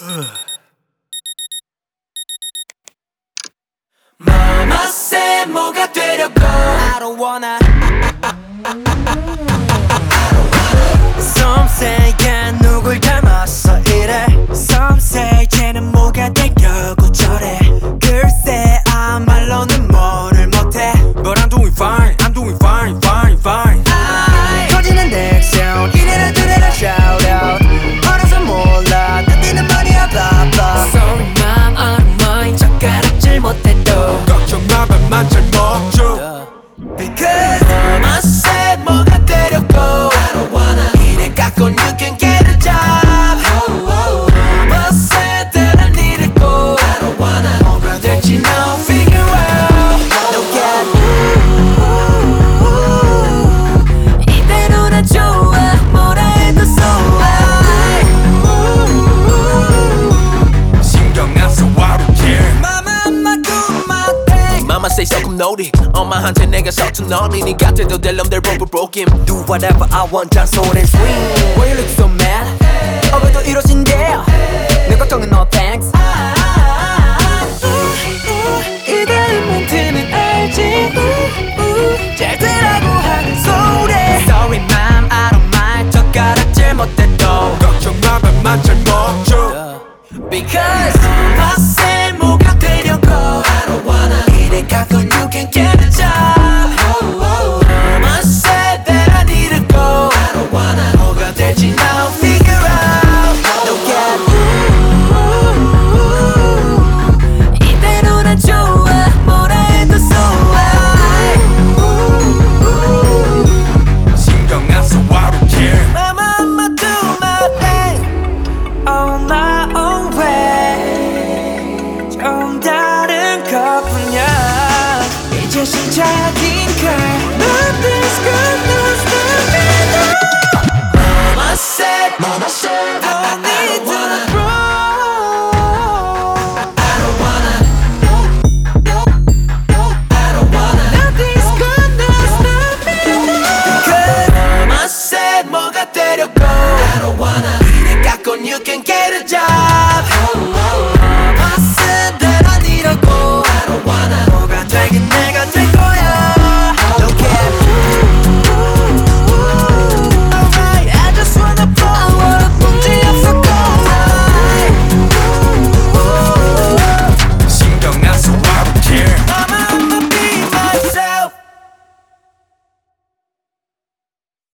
Mama said 뭐가 되려고 I don't wanna Some say 걔 누굴 닮았어 이래 Some say 쟤는 뭐가 되려고 저래 글쎄 아무 말로는 뭐를 못해 But I'm doing fine, I'm doing fine, fine, fine. 터지는 액션 이래라 저래라 shout out 어려서 몰라 다 뛰는 말이야 blah blah Sorry mom out of mind 젓가락질 못해도 걱정 마 밥만 잘 먹죠. Because Mama said 뭐가 되려고 I don't wanna 이래 갖고 you can get a job Mama said that I need it go I don't wanna 뭐가 될지 now figure out No cap 이대로나 좋아 뭐라 해도 so 신경 안 써, I don't care. Mama I'ma do my thing Mama say 소금 놀이 엄마한테 내가 서툰 널리 네 곁에도 될 놈들 broken Do whatever I want 잔소리 swing Why you look